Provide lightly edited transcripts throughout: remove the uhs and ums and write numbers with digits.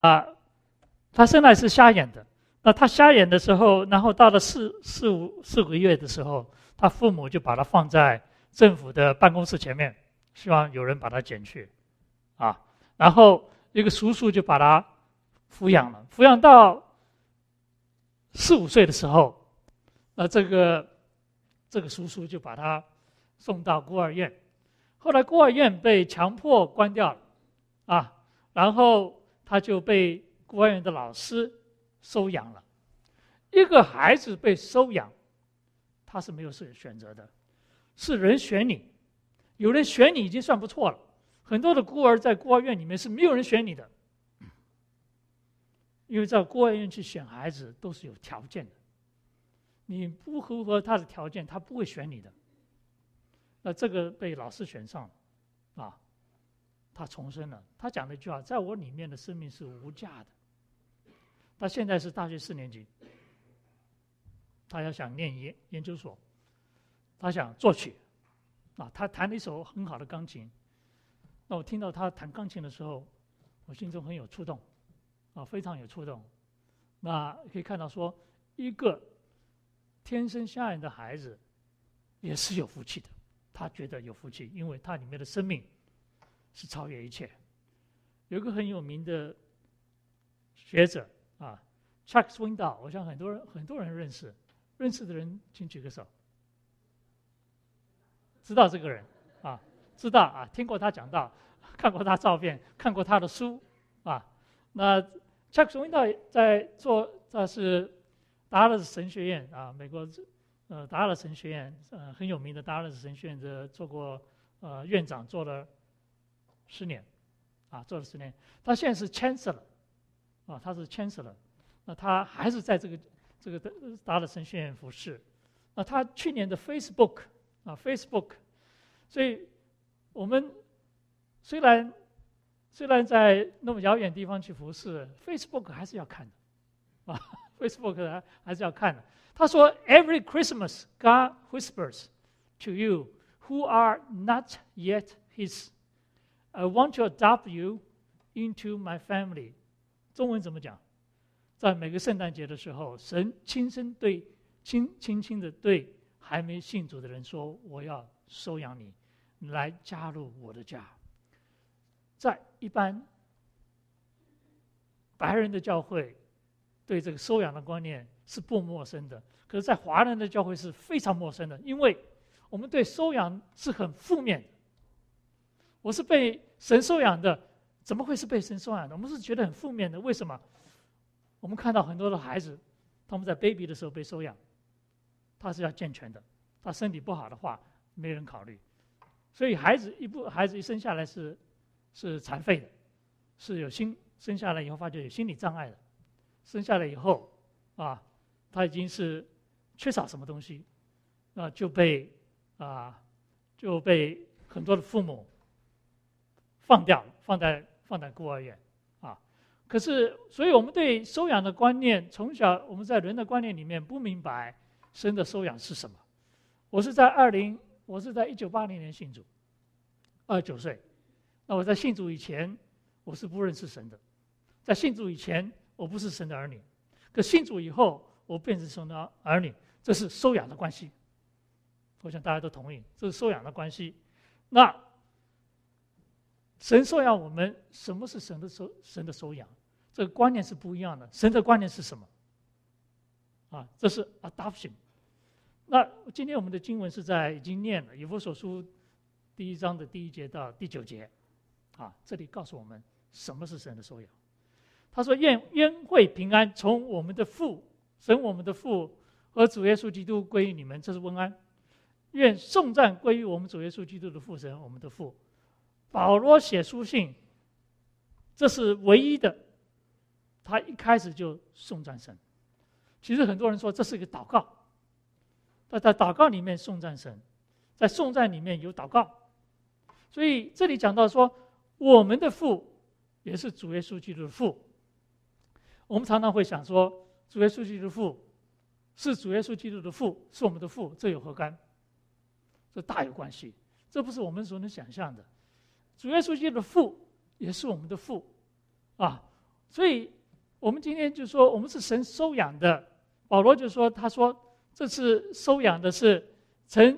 啊，他生来是瞎眼的。那他瞎眼的时候，然后到了四五个月的时候，他父母就把他放在政府的办公室前面，希望有人把他捡去，啊，然后一个叔叔就把他抚养了，抚养到4、5岁的时候，那这个叔叔就把他送到孤儿院，后来孤儿院被强迫关掉了，啊，然后他就被孤儿院的老师收养了。一个孩子被收养，他是没有选择的，是人选你，有人选你已经算不错了。很多的孤儿在孤儿院里面是没有人选你的，因为在孤儿院去选孩子都是有条件的，你不符合他的条件，他不会选你的。那这个被老师选上了，啊，他重生了。他讲了一句话：在我里面的生命是无价的。他现在是大学4年级，他要想念研究所，他想作曲，啊，他弹了一首很好的钢琴。那我听到他弹钢琴的时候，我心中很有触动，啊，非常有触动。那可以看到说，一个天生瞎眼的孩子也是有福气的，他觉得有福气，因为他里面的生命是超越一切。有一个很有名的学者啊 ，Chuck Swindoll， 我想很多人认识，认识的人请举个手。知道这个人啊？知道啊？听过他讲道，看过他照片，看过他的书啊。那 Chuck Swindoll 他是达勒斯神学院啊，美国达勒斯神学院很有名的达勒斯神学院的做过院长，做了10年，啊，做了10年。他现在是 Chancellor， 啊，他是 Chancellor。那他还是在这个达勒斯神学院服侍。那他去年的 Facebook， 所以我们虽然在那么遥远地方去服侍 ，Facebook 还是要看的，啊 ，Facebook 还是要看的。他说 ：“Every Christmas, God whispers to you who are not yet His, I want to adopt you into my family。”中文怎么讲？在每个圣诞节的时候，神轻轻的对还没信主的人说：“我要收养你，来加入我的家。”在一般白人的教会对这个收养的观念是不陌生的，可是在华人的教会是非常陌生的，因为我们对收养是很负面的。我是被神收养的，怎么会是被神收养的？我们是觉得很负面的。为什么？我们看到很多的孩子，他们在 baby 的时候被收养，他是要健全的，他身体不好的话，没人考虑。所以孩子一生下来是残废的，是生下来以后发觉有心理障碍的，生下来以后啊，他已经是缺少什么东西，就被很多的父母放掉了，放在孤儿院啊。可是，所以我们对收养的观念，从小我们在人的观念里面不明白神的收养是什么。我是在1980年信主，29岁。那我在信主以前，我是不认识神的。在信主以前，我不是神的儿女。可信主以后，我变成神的儿女，这是收养的关系。我想大家都同意，这是收养的关系。那神收养我们，什么是神的收养？这个观念是不一样的。神的观念是什么？啊，这是 adoption。那今天我们的经文已经念了以弗所书1章的第1节到第9节，啊，这里告诉我们什么是神的收养。他说：“愿恩惠平安从我们的父和主耶稣基督归于你们，这是问安。愿颂赞归于我们主耶稣基督的父神，我们的父。”保罗写书信，这是唯一的，他一开始就颂赞神。其实很多人说这是一个祷告，但在祷告里面颂赞神，在颂赞里面有祷告。所以这里讲到说，我们的父也是主耶稣基督的父。我们常常会想说，主耶稣基督的父是主耶稣基督的父，是我们的父，这有何干？这大有关系，这不是我们所能想象的。主耶稣基督的父也是我们的父，啊， 所以我们今天就说我们是神收养的。保罗就说，他说这次收养的是曾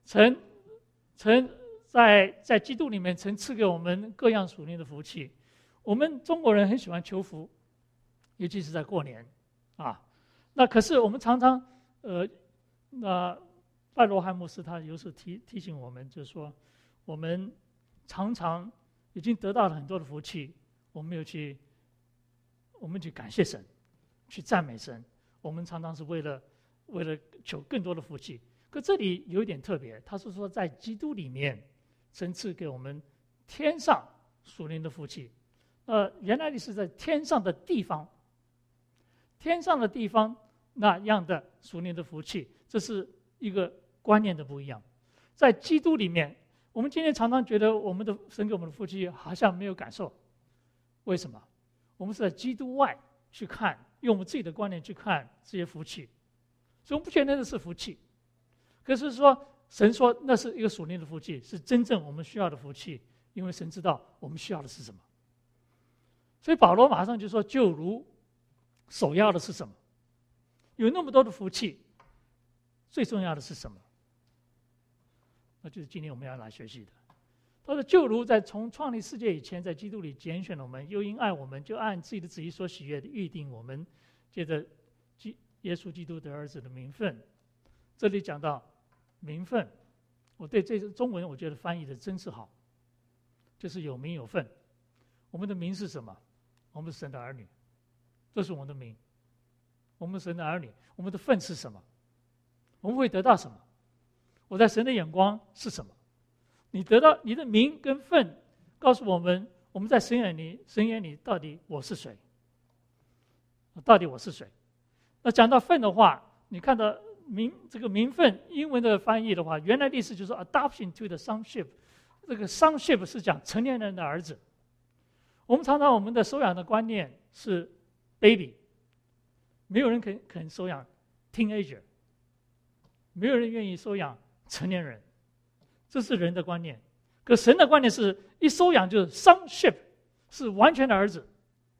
在基督里面曾赐给我们各样属灵的福气。我们中国人很喜欢求福，尤其是在过年啊。那可是我们常常那拜罗汉牧师他有时提醒我们，就是说我们常常已经得到了很多的福气，我们去感谢神，去赞美神。我们常常是为了求更多的福气。可这里有一点特别，他是说在基督里面曾赐给我们天上属灵的福气。原来你是在天上的地方，天上的地方那样的属灵的福气，这是一个观念的不一样。在基督里面，我们今天常常觉得我们的神给我们的福气好像没有感受，为什么？我们是在基督外去看，用我们自己的观念去看这些福气，所以我们不觉得那是福气。可是说神说那是一个属灵的福气，是真正我们需要的福气，因为神知道我们需要的是什么。所以保罗马上就说，就如首要的是什么？有那么多的福气，最重要的是什么？那就是今天我们要来学习的。他说，就如在从创立世界以前，在基督里拣选了我们，又因爱我们，就按自己的旨意所喜悦的预定我们，借着耶稣基督的儿子的名分。这里讲到名分，我对这个中文我觉得翻译的真是好，就是有名有分。我们的名是什么？我们是神的儿女，这是我们的名。我们是神的儿女，我们的分是什么？我们会得到什么？我在神的眼光是什么？你得到你的名跟分，告诉我们，我们在神眼里到底我是谁？到底我是谁？那讲到分的话，你看到这个名分，英文的翻译的话，原来的意思就是 adoption to the sonship。这个 sonship 是讲成年人的儿子。我们常常我们的收养的观念是 baby， 没有人肯收养 teenager， 没有人愿意收养成年人，这是人的观念。可神的观念是一收养就是 sonship， 是完全的儿子，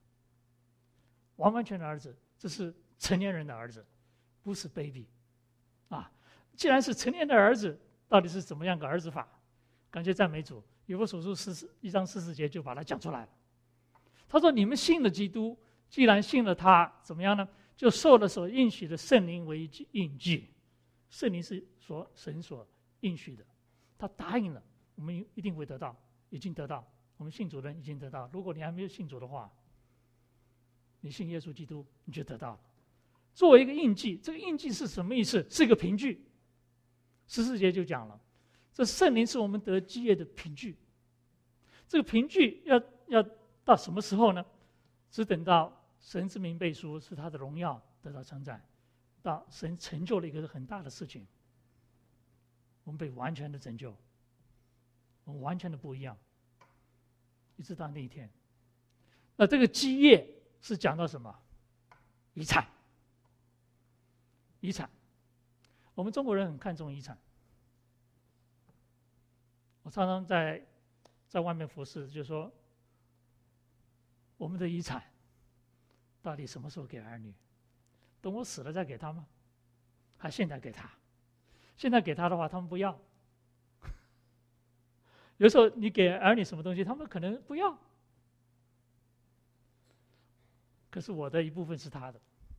完全的儿子，这是成年人的儿子，不是 baby。既然是成年的儿子，到底是怎么样个儿子法？感谢赞美主，以弗所书1章14节就把它讲出来了。他说：“你们信了基督，既然信了他，怎么样呢？就受了所应许的圣灵为印记。圣灵是神所应许的，他答应了，我们一定会得到，已经得到。我们信主的人已经得到。如果你还没有信主的话，你信耶稣基督，你就得到了。作为一个印记，这个印记是什么意思？是一个凭据。14节就讲了，这圣灵是我们得基业的凭据。这个凭据要到什么时候呢？只等到神之名背书，是他的荣耀得到称赞，到神成就了一个很大的事情，我们被完全的拯救，我们完全的不一样，一直到那一天。那这个基业是讲到什么？遗产。遗产，我们中国人很看重遗产。我常常在外面服侍，就说我们的遗产到底什么时候给儿女？等我死了再给他吗？还现在给他？现在给他的话，他们不要。有时候你给儿女什么东西，他们可能不要。可是我的一部分是他的。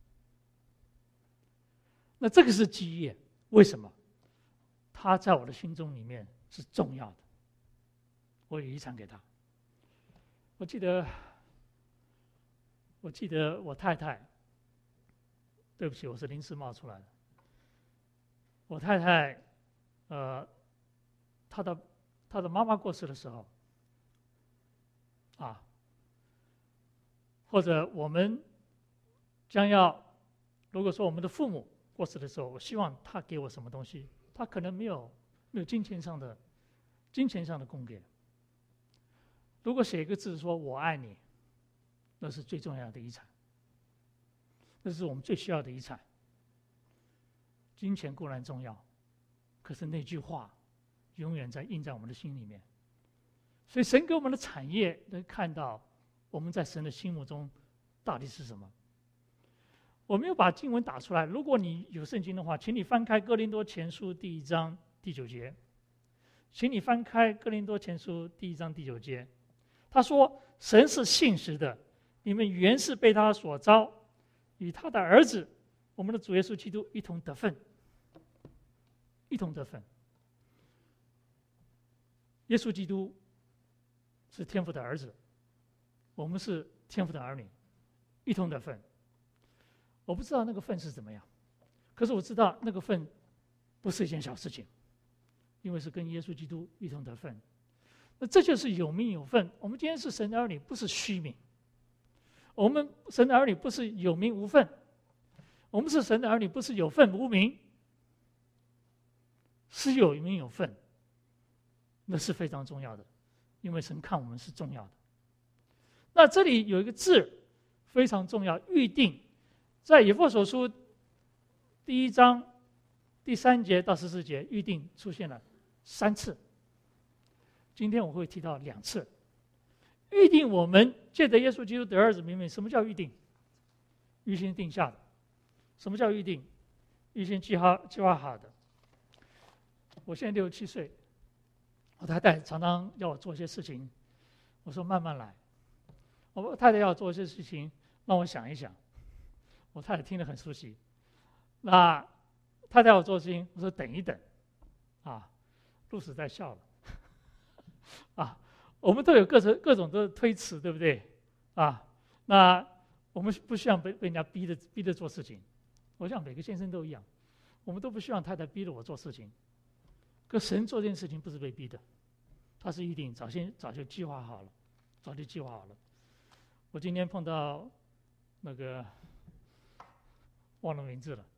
那这个是基业，为什么？他在我的心中里面是重要的，我有遗产给他。我记得我太太，对不起，我是临时冒出来的。我太太，她的妈妈过世的时候，或者我们将要，如果说我们的父母过世的时候，我希望他给我什么东西，他可能没有金钱上的供给。如果写一个字说我爱你，那是最重要的遗产，那是我们最需要的遗产。金钱固然重要，可是那句话永远印在我们的心里面。所以神给我们的产业能看到我们在神的心目中到底是什么？我没有把经文打出来，如果你有圣经的话，请你翻开哥林多前书第1章第9节。请你翻开哥林多前书第1章第9节，他说：“神是信实的，你们原是被他所召，与他的儿子，我们的主耶稣基督一同得分，一同得分。耶稣基督是天父的儿子，我们是天父的儿女，一同得分。我不知道那个份是怎么样，可是我知道那个份不是一件小事情。”因为是跟耶稣基督一同得分，那这就是有名有分。我们今天是神的儿女，不是虚名；我们神的儿女不是有名无分，我们是神的儿女，不是有分无名，是有名有分，那是非常重要的，因为神看我们是重要的。那这里有一个字非常重要，预定，在以弗所书第1章第3节到14节，预定出现了3次，今天我会提到2次。预定我们借着耶稣基督得儿子名分，什么叫预定？预先定下的。什么叫预定？预先计划好的。我现在67岁，我太太常常要我做一些事情，我说慢慢来。我太太要做一些事情，让我想一想。我太太听得很熟悉。那太太要我做事情，我说等一等，啊。露丝在笑了，啊，我们都有各种的推辞，对不对？啊，那我们不希望被人家逼着做事情。我想每个先生都一样，我们都不希望太太逼着我做事情。可神做这件事情不是被逼的，他是预定，早就计划好了，早就计划好了。我今天碰到那个忘了名字了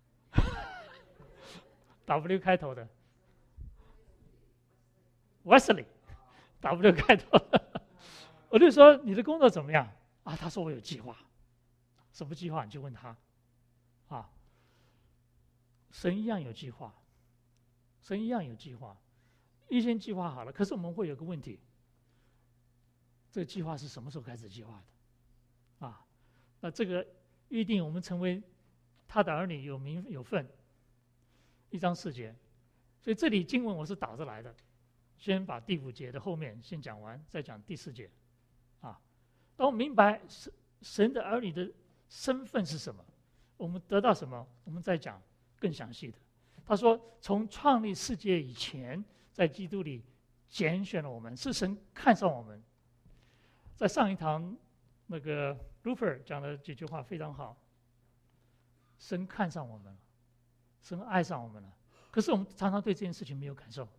，W 开头的。Wesley，W 开头，我就说你的工作怎么样啊？他说我有计划，什么计划？你就问他，啊，神一样有计划，神一样有计划，预先计划好了。可是我们会有个问题，这个计划是什么时候开始计划的？啊，那这个预定我们成为他的儿女，有名有分，1章4节，所以这里经文我是倒着来的。先把第5节的后面先讲完，再讲第4节，啊，当我们明白神的儿女的身份是什么，我们得到什么，我们再讲更详细的。他说，从创立世界以前，在基督里拣选了我们，是神看上我们。在上一堂那个 Luther 讲的几句话非常好，神看上我们了，神爱上我们了，可是我们常常对这件事情没有感受。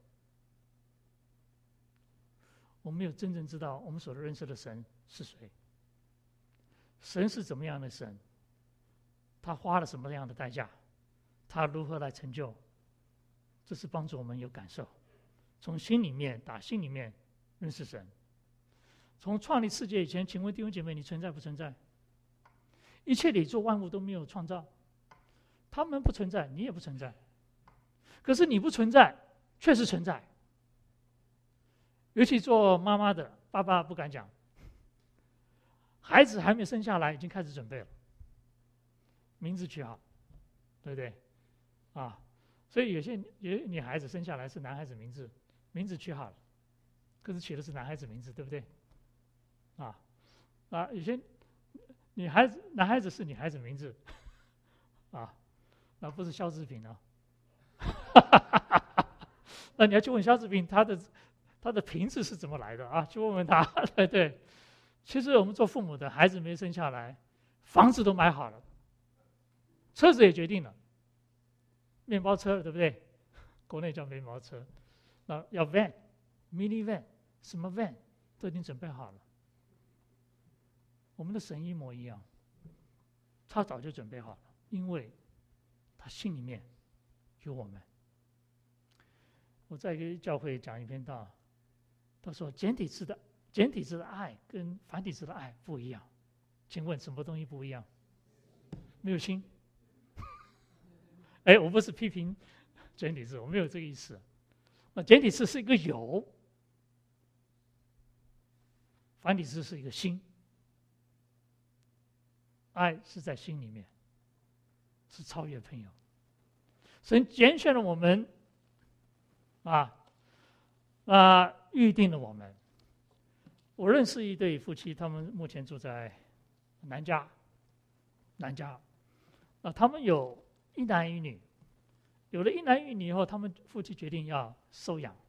我们没有真正知道我们所认识的神是谁，神是怎么样的神，他花了什么样的代价，他如何来成就，这是帮助我们有感受，从心里面打心里面认识神。从创立世界以前，请问弟兄姐妹，你存在不存在？一切宇宙万物都没有创造，他们不存在，你也不存在，可是你不存在确实存在。尤其做妈妈的，爸爸不敢讲，孩子还没生下来，已经开始准备了，名字取好，对不对？啊，所以有些女孩子生下来是男孩子名字，名字取好了，可是取的是男孩子名字，对不对？有些男孩子是女孩子名字，那不是肖志平啊。那你要去问肖志平，他的瓶子是怎么来的啊？去问问他，对对。其实我们做父母的，孩子没生下来，房子都买好了，车子也决定了，面包车对不对？国内叫面包车，那要 van、mini van， 什么 van 都已经准备好了。我们的神一模一样，他早就准备好了，因为他心里面有我们。我在一个教会讲一篇道，他说简体字的爱跟繁体字的爱不一样，请问什么东西不一样？没有心。我不是批评简体字，我没有这个意思。那简体字是一个有，繁体字是一个心。 爱是在心里面，是超越朋友。神拣选了我们，预定了我们。我认识一对夫妻，他们目前住在南加，他们有一男一女，有了一男一女以后，他们夫妻决定要收养，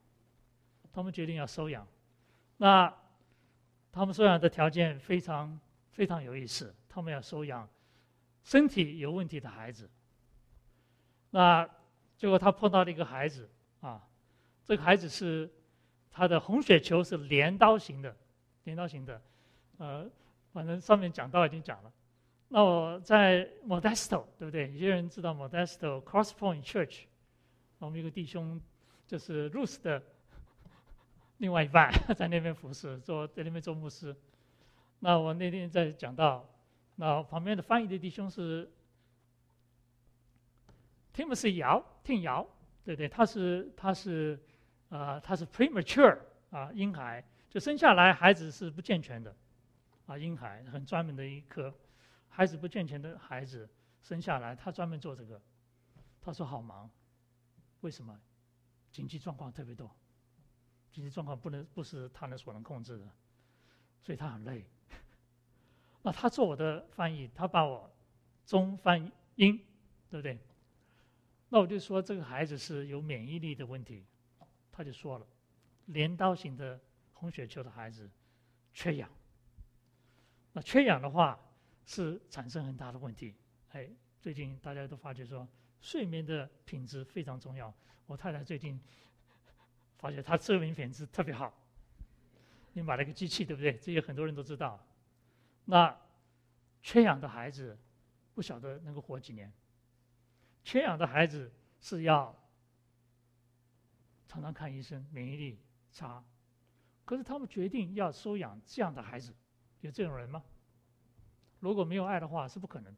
那他们收养的条件非常非常有意思，他们要收养身体有问题的孩子。那结果他碰到了一个孩子这个孩子是他的红血球是镰刀型的，反正上面讲到已经讲了。那我在 Modesto， 对不对？有些人知道 Modesto Crosspoint Church， 我们有个弟兄就是 Ruth 的另外一半，在那边服侍，在那边做牧师。那我那天在讲到，那旁边的翻译的弟兄是 Timothy 姚，对不对？他是 premature 婴孩，就生下来孩子是不健全的婴孩很专门的一科，孩子不健全的孩子生下来，他专门做这个。他说好忙，为什么？经济状况特别多，经济状况不是他所能控制的，所以他很累。那他做我的翻译，他把我中翻英，对不对？那我就说这个孩子是有免疫力的问题，他就说了，镰刀型的红血球的孩子缺氧。那缺氧的话是产生很大的问题。最近大家都发觉说睡眠的品质非常重要。我太太最近发觉她睡眠品质特别好，你买了个机器，对不对？这些很多人都知道。那缺氧的孩子不晓得能够活几年。缺氧的孩子是要常常看医生，免疫力差。可是他们决定要收养这样的孩子，有这种人吗？如果没有爱的话，是不可能。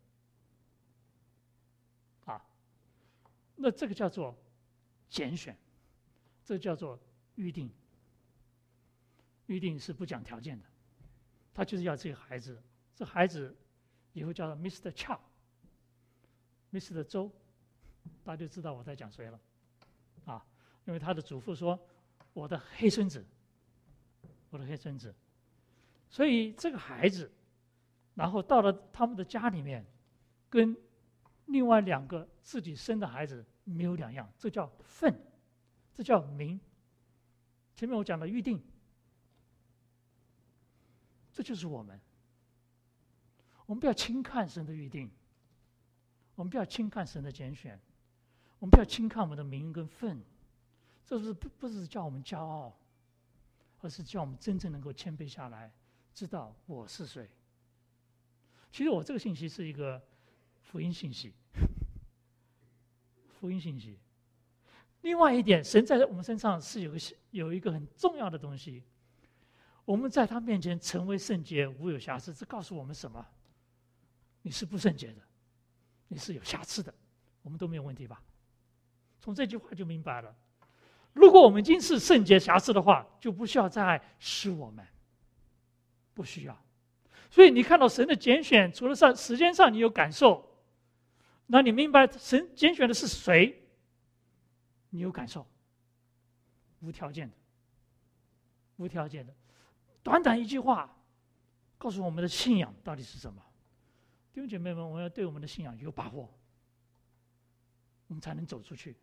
那这个叫做拣选，这叫做预定。预定是不讲条件的，他就是要这个孩子。这孩子以后叫 Mr. Chow，Mr. 周，大家就知道我在讲谁了因为他的祖父说我的黑孙子，所以这个孩子然后到了他们的家里面，跟另外2个自己生的孩子没有两样，这叫份，这叫名。前面我讲的预定，这就是我们不要轻看神的预定，我们不要轻看神的拣选，我们不要轻看我们的名跟份。这不是叫我们骄傲，而是叫我们真正能够谦卑下来，知道我是谁。其实我这个信息是一个福音信息。另外一点，神在我们身上是有一个很重要的东西，我们在他面前成为圣洁，无有瑕疵。这告诉我们什么？你是不圣洁的，你是有瑕疵的，我们都没有问题吧？从这句话就明白了。如果我们已经是圣洁瑕疵的话，就不需要再使我们，不需要。所以你看到神的拣选，除了在时间上你有感受，那你明白神拣选的是谁，你有感受，无条件的，短短一句话告诉我们的信仰到底是什么。弟兄姐妹们，我们要对我们的信仰有把握，我们才能走出去。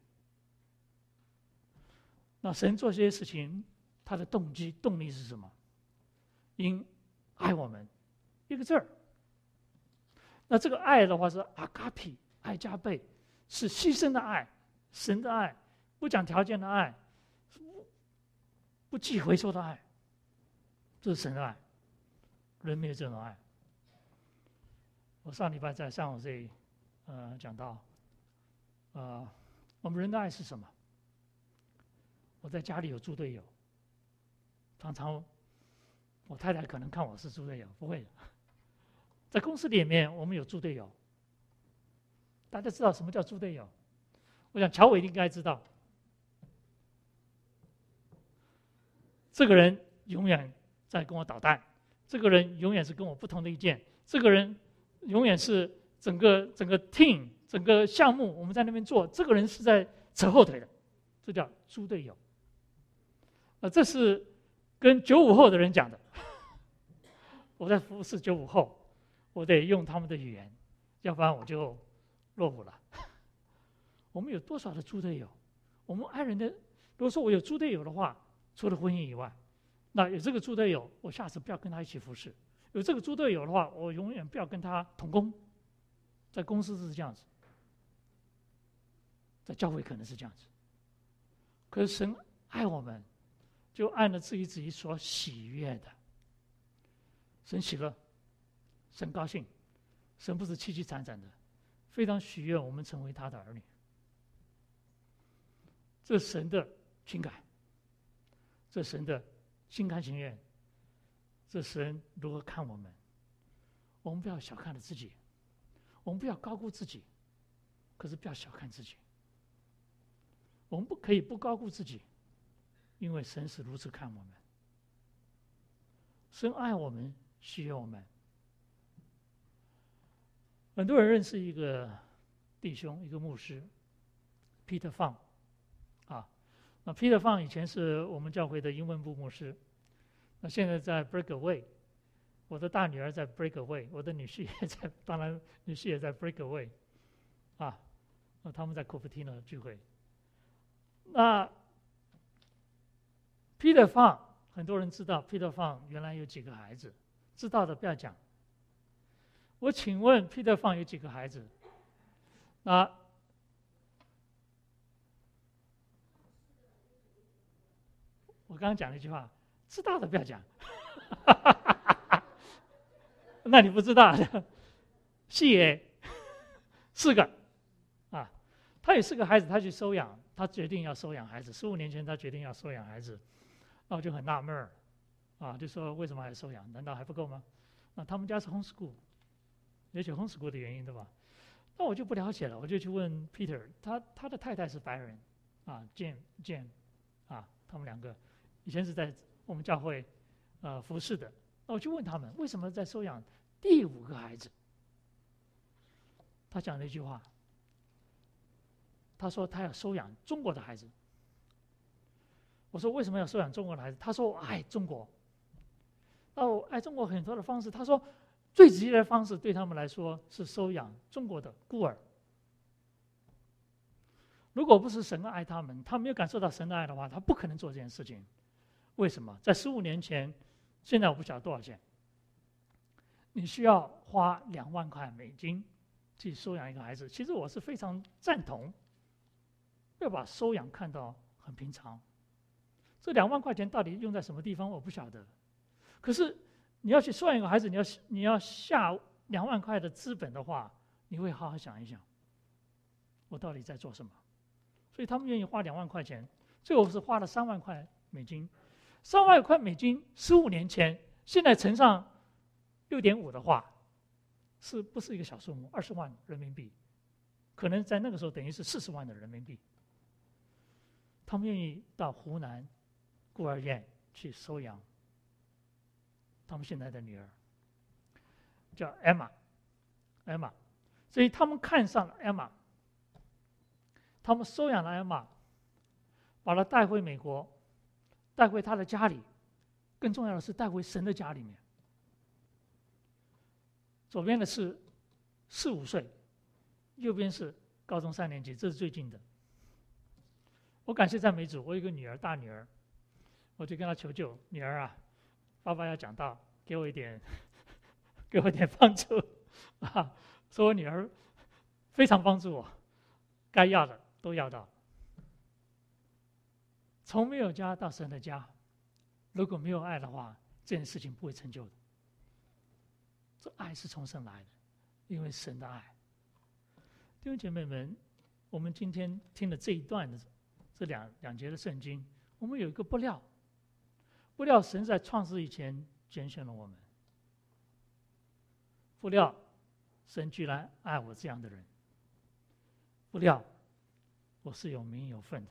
那神做这些事情，他的动力是什么？因爱我们，一个字儿。那这个爱的话是阿嘎皮，爱加倍，是牺牲的爱，神的爱，不讲条件的爱，不计回收的爱，这是神的爱。人没有这种爱。我上礼拜在上午这里讲到，我们人的爱是什么？我在家里有猪队友，常常我太太可能看我是猪队友，不会的。在公司里面，我们有猪队友。大家知道什么叫猪队友？我想乔伟应该知道。这个人永远在跟我捣蛋，这个人永远是跟我不同的意见，这个人永远是整个 team 整个项目我们在那边做，这个人是在扯后腿的，这叫猪队友。这是跟95后的人讲的。我在服侍95后，我得用他们的语言，要不然我就落伍了。我们有多少的猪队友？我们爱人的，如果说我有猪队友的话，除了婚姻以外，那有这个猪队友，我下次不要跟他一起服侍；有这个猪队友的话，我永远不要跟他同工。在公司是这样子，在教会可能是这样子。可是神爱我们，就按了自己所喜悦的。神喜乐，神高兴，神不是凄凄惨惨的，非常喜悦我们成为他的儿女。这神的情感，这神的心甘情愿，这神如何看我们？我们不要小看了自己，我们不要高估自己，可是不要小看自己。我们不可以不高估自己，因为神是如此看我们。神爱我们，喜悦我们。很多人认识一个弟兄，一个牧师 Peter Fang 啊。那 Peter Fang 以前是我们教会的英文部牧师，那现在在 Breakaway， 我的大女儿在 Breakaway， 我的女婿也在，当然女婿也在 Breakaway 啊。那他们在 Cupertino 聚会。那 Peter Fang 很多人知道 Peter Fang 原来有几个孩子，知道的不要讲。我请问 Peter Fang 有几个孩子？那我刚刚讲了一句话，知道的不要讲。那你不知道的，细耶4个啊，他有4个孩子，他去收养，他决定要收养孩子。15年前他决定要收养孩子，那我就很纳闷儿啊，就说为什么还收养？难道还不够吗？那他们家是 homeschool， 也许 homeschool 的原因对吧？那我就不了解了，我就去问 Peter， 他的太太是白人啊 Jane 啊，他们2个以前是在我们教会服侍的。那我就问他们为什么在收养第5个孩子？他讲了一句话，他说他要收养中国的孩子。我说为什么要收养中国的孩子？他说我爱中国。那我爱中国很多的方式，他说最直接的方式对他们来说是收养中国的孤儿。如果不是神爱他们，他没有感受到神的爱的话，他不可能做这件事情。为什么？在15年前，现在我不晓得多少钱，你需要花2万块美金去收养一个孩子。其实我是非常赞同，要把收养看到很平常。这2万块钱到底用在什么地方，我不晓得。可是你要去收养一个孩子，你要下2万块的资本的话，你会好好想一想，我到底在做什么？所以他们愿意花2万块钱，最后是花了3万块美金。3万块美金，15年前，现在乘上6.5的话，是不是一个小数目？20万人民币，可能在那个时候等于是40万的人民币。他们愿意到湖南孤儿院去收养他们现在的女儿，叫 Emma， 所以他们看上了 Emma， 他们收养了 Emma， 把她带回美国，带回她的家里，更重要的是带回神的家里面。左边的是4、5岁，右边是高中3年级，这是最近的。我感谢赞美主，我有一个女儿，大女儿，我就跟她求救，女儿啊，爸爸要讲道，给我一点帮助啊！说我女儿非常帮助我，该要的都要到。从没有家到神的家，如果没有爱的话，这件事情不会成就的。这爱是从神来的，因为神的爱。弟兄姐妹们，我们今天听了这一段的这两节的圣经，我们有一个不料神在创世以前拣选了我们，不料神居然爱我这样的人，不料我是有名有分的。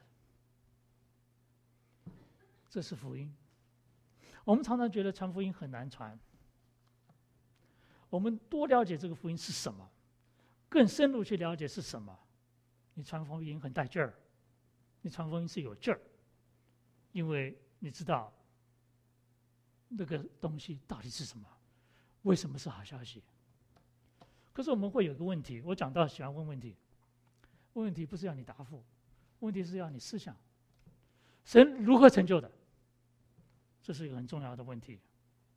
这是福音。我们常常觉得传福音很难传， 我们多了解这个福音是什么，更深入去了解是什么。你传福音很带劲儿，你传福音是有劲儿，因为你知道那个东西到底是什么，为什么是好消息。可是我们会有个问题，我讲到喜欢问问题，问问题不是要你答复，问题是要你思想，神如何成就的，这是一个很重要的问题。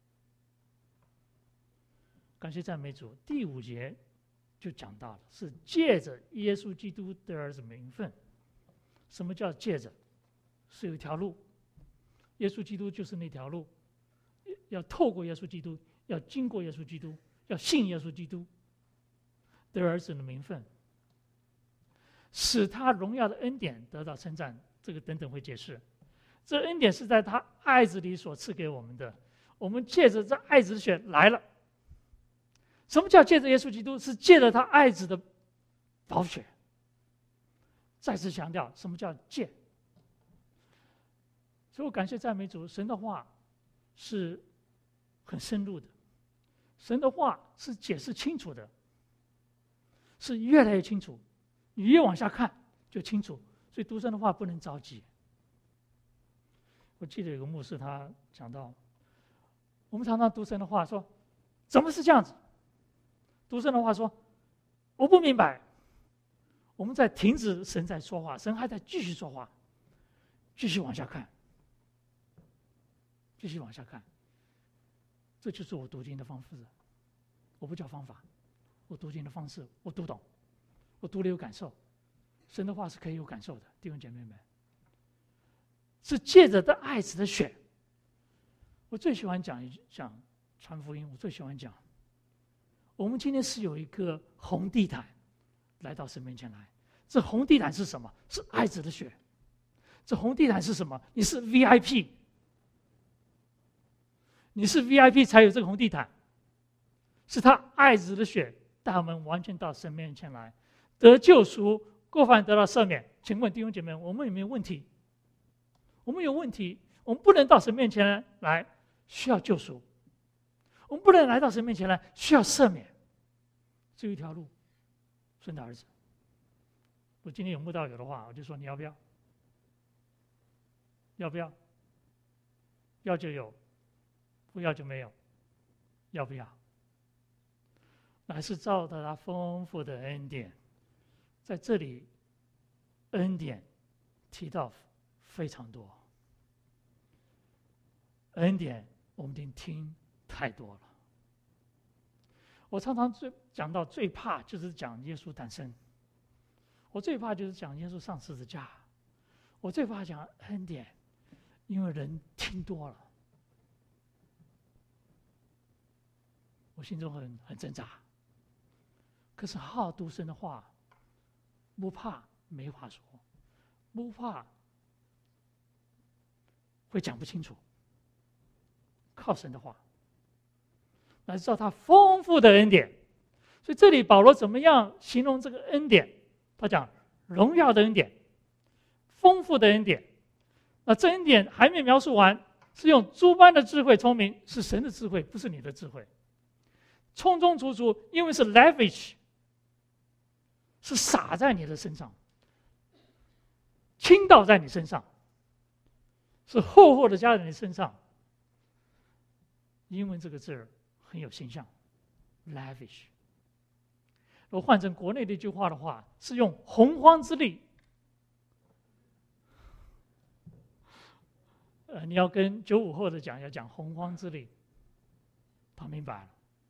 感谢赞美主，第5节就讲到了，是借着耶稣基督的儿子名分。什么叫借着？是有一条路，耶稣基督就是那条路，要透过耶稣基督，要经过耶稣基督，要信耶稣基督的儿子的名分，使他荣耀的恩典得到称赞。这个等等会解释。这恩典是在他爱子里所赐给我们的，我们借着这爱子的血来了。什么叫借着耶稣基督？是借着他爱子的宝血。再次强调，什么叫借？所以我感谢赞美主，神的话是很深入的，神的话是解释清楚的，是越来越清楚。你越往下看就清楚，所以读神的话不能着急。我记得有个牧师他讲到，我们常常读神的话说，怎么是这样子？读神的话说，我不明白。我们在停止神在说话，神还在继续说话，继续往下看，继续往下看。这就是我读经的方式，我不叫方法，我读经的方式，我读懂，我读了有感受。神的话是可以有感受的，弟兄姐妹们，是借着的爱子的血。我最喜欢讲传福音，我最喜欢讲，我们今天是有一个红地毯来到神面前来。这红地毯是什么？是爱子的血。这红地毯是什么？你是 VIP， 你是 VIP 才有这个红地毯，是他爱子的血带我们完全到神面前来，得救赎，过犯得到赦免。请问弟兄姐妹，我们有没有问题？我们有问题，我们不能到神面前来需要救赎，我们不能来到神面前来需要赦免，只有一条路，神的儿子。我今天有慕道友的话，我就说你要不要？要不要？要就有，不要就没有。要不要？乃是照着他丰富的恩典，在这里恩典提到非常多，恩典我们已经听太多了。我常常讲到最怕就是讲耶稣诞生，我最怕就是讲耶稣上十字架，我最怕讲恩典，因为人听多了，我心中很挣扎。可是好好读神的话，不怕没话说，不怕会讲不清楚，靠神的话来知道他丰富的恩典。所以这里保罗怎么样形容这个恩典？他讲荣耀的恩典，丰富的恩典。那这恩典还没描述完，是用诸般的智慧聪明，是神的智慧，不是你的智慧。充充足足，因为是 lavish， 是洒在你的身上，倾倒在你身上，是厚厚的加在你身上。英文这个字儿很有形象 ，lavish。如果换成国内的一句话的话，是用洪荒之力。你要跟95后的讲，要讲洪荒之力，他明白了。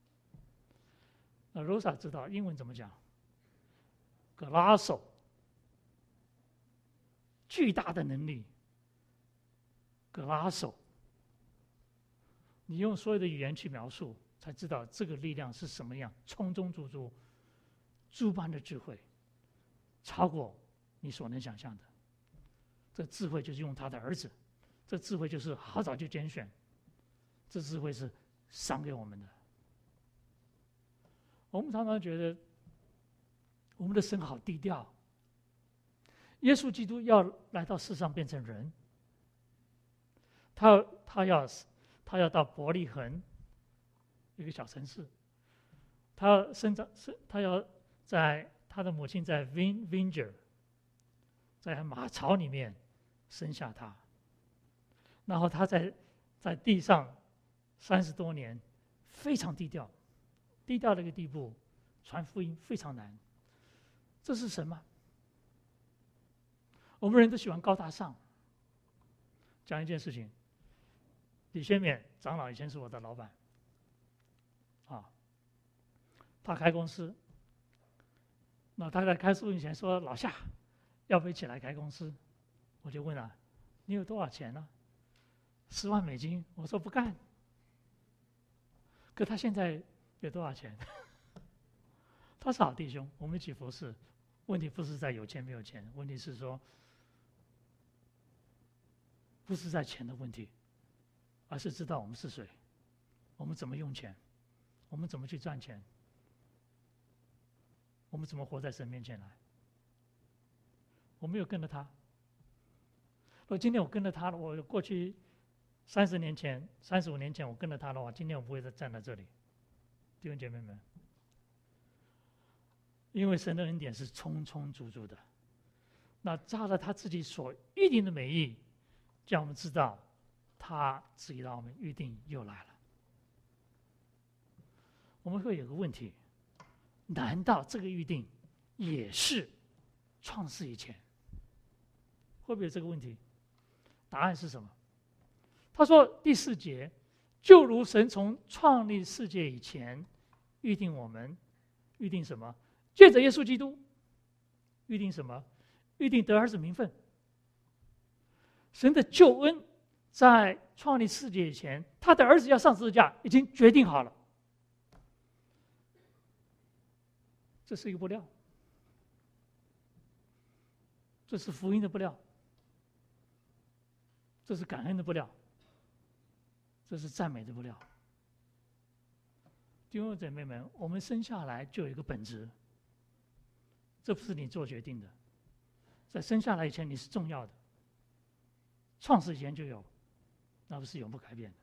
那 Rosa 知道英文怎么讲 ，Golasso， 巨大的能力 ，Golasso。你用所有的语言去描述，才知道这个力量是什么样，充充足足。诸般的智慧，超过你所能想象的。这智慧就是用他的儿子，这智慧就是好早就拣选，这智慧是赏给我们的。我们常常觉得我们的神好低调，耶稣基督要来到世上变成人，他要到伯利恒一个小城市， 他要生长，他要在他的母亲在 Vinger， 在马槽里面生下他，然后他在地上30多年，非常低调，低调的一个地步，传福音非常难。这是神吗？我们人都喜欢高大上。讲一件事情，李宣勉长老以前是我的老板，他开公司，那他在开录以前说：“老夏，要不一起来开公司？”我就问了：“你有多少钱呢？”10万美金。我说不干。可他现在有多少钱？他是好弟兄，我们一起服侍。问题不是在有钱没有钱，问题是说，不是在钱的问题，而是知道我们是谁，我们怎么用钱，我们怎么去赚钱，我们怎么活在神面前来。我没有跟着他。如果今天我跟着他，我过去35年前我跟着他的话，今天我不会再站在这里。弟兄姐妹们，因为神的恩典是充充足足的，那照着他自己所预定的美意，叫我们知道他旨意让我们预定又来了。我们会有个问题，难道这个预定也是创世以前？会不会有这个问题？答案是什么？他说第4节，就如神从创立世界以前预定我们，预定什么？借着耶稣基督，预定什么？预定得儿子名分。神的救恩在创立世界以前，他的儿子要上十字架，已经决定好了。这是一个不料，这是福音的不料，这是感恩的不料，这是赞美的不料。弟兄姐妹们，我们生下来就有一个本质，这不是你做决定的，在生下来以前你是重要的，创世以前就有，那不是永不改变的。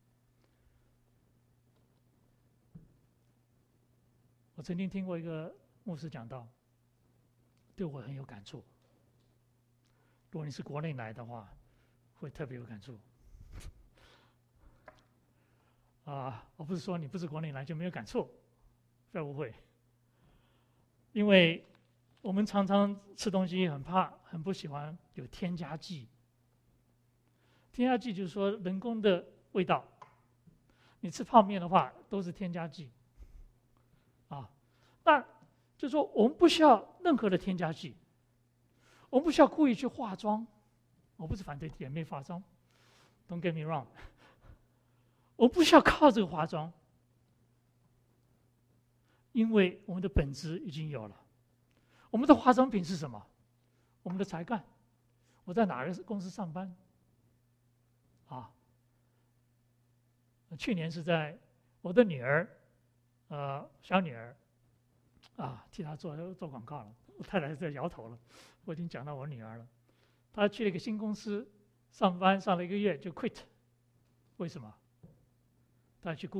我曾经听过一个牧师讲道，对我很有感触。如果你是国内来的话，会特别有感触。我不是说你不是国内来就没有感触，不要误会。因为我们常常吃东西很不喜欢有添加剂。添加剂就是说人工的味道，你吃泡面的话都是添加剂。那就是说我们不需要任何的添加剂，我们不需要故意去化妆。我不是反对姐妹化妆 ，Don't get me wrong。我们不需要靠这个化妆，因为我们的本质已经有了。我们的化妆品是什么？我们的才干。我在哪个公司上班？去年是在我的女儿，小女儿，替她做广告了。我太太在摇头了，我已经讲到我女儿了。她去了一个新公司上班，上了1个月就 quit， 为什么？她去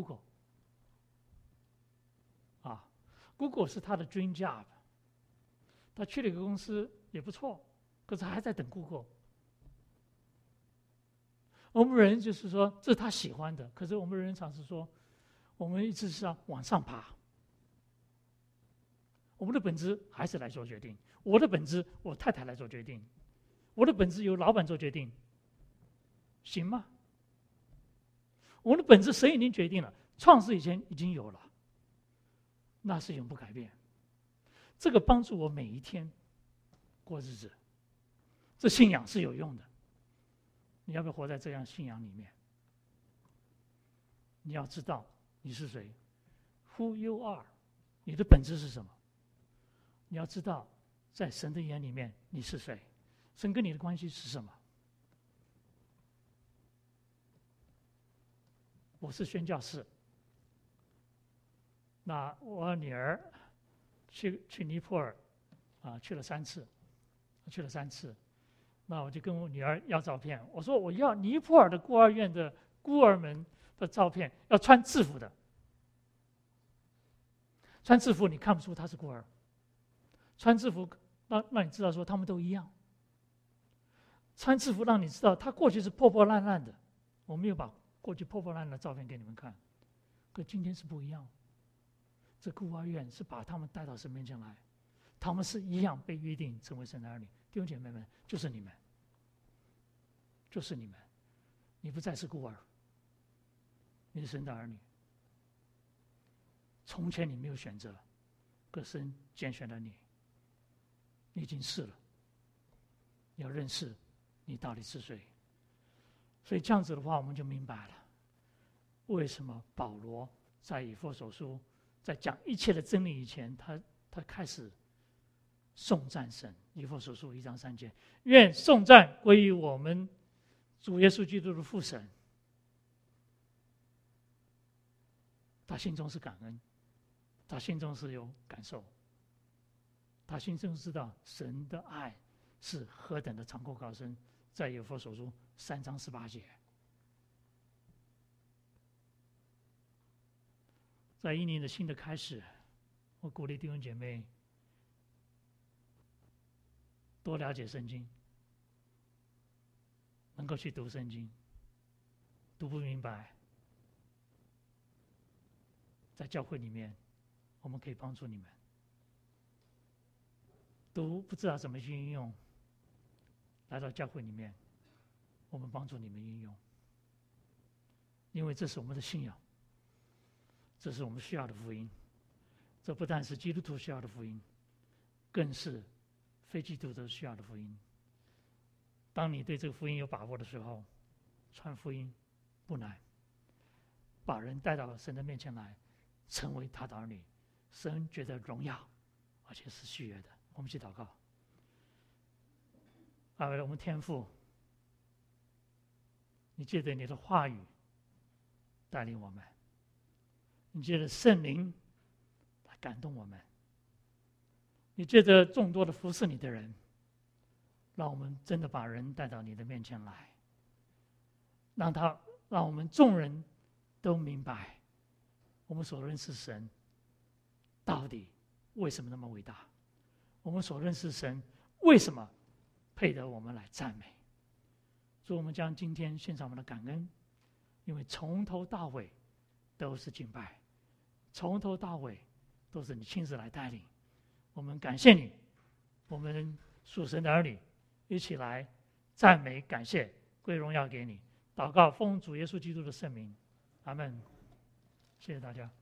Google，Google 是她的 dream job。她去了一个公司也不错，可是还在等 Google。我们人就是说这是他喜欢的，可是我们人常是说，我们一直是要往上爬。我们的本质还是来做决定，我的本质我太太来做决定，我的本质由老板做决定，行吗？我们的本质神已经决定了，创世以前已经有了，那是永不改变。这个帮助我每一天过日子，这信仰是有用的。你要不要活在这样信仰里面？你要知道你是谁 ，Who you are， 你的本质是什么？你要知道，在神的眼里面你是谁，神跟你的关系是什么？我是宣教士，那我女儿去尼泊尔，去了3次，那我就跟我女儿要照片，我说我要尼泊尔的孤儿院的孤儿们的照片，要穿制服的。 穿制服你看不出他是孤儿，穿制服让你知道说他们都一样，穿制服让你知道他过去是破破烂烂的。我没有把过去破破烂烂的照片给你们看，可今天是不一样。这孤儿院是把他们带到神面前来，他们是一样被约定成为神的儿女。弟兄姐妹们，就是你们，就是你们，你不再是孤儿，你是神的儿女。从前你没有选择，可神拣选了你，你已经是了。你要认识你到底是谁。所以这样子的话，我们就明白了为什么保罗在以弗所书在讲一切的真理以前，他开始颂赞神。以弗所书1章3节，愿颂赞归于我们主耶稣基督的父神。他心中是感恩，他心中是有感受，他心中知道神的爱是何等的长阔高深。在以弗所书3章18节，在一年的新的开始，我鼓励弟兄姐妹多了解圣经，能够去读圣经。读不明白，在教会里面我们可以帮助你们。读不知道怎么去运用，来到教会里面，我们帮助你们运用，因为这是我们的信仰，这是我们需要的福音。这不但是基督徒需要的福音，更是非基督徒需要的福音。当你对这个福音有把握的时候，传福音不难，把人带到神的面前来，成为他的儿女，神觉得荣耀，而且是喜悦的。我们去祷告。我们天父，你借着你的话语带领我们，你借着圣灵来感动我们，你借着众多的服侍你的人，让我们真的把人带到你的面前来，让我们众人都明白我们所认识神到底为什么那么伟大，我们所认识神为什么配得我们来赞美。所以我们将今天献上我们的感恩，因为从头到尾都是敬拜，从头到尾都是你亲自来带领。我们感谢你，我们属神的儿女一起来赞美感谢，归荣耀给你。祷告奉主耶稣基督的圣名，阿们。谢谢大家。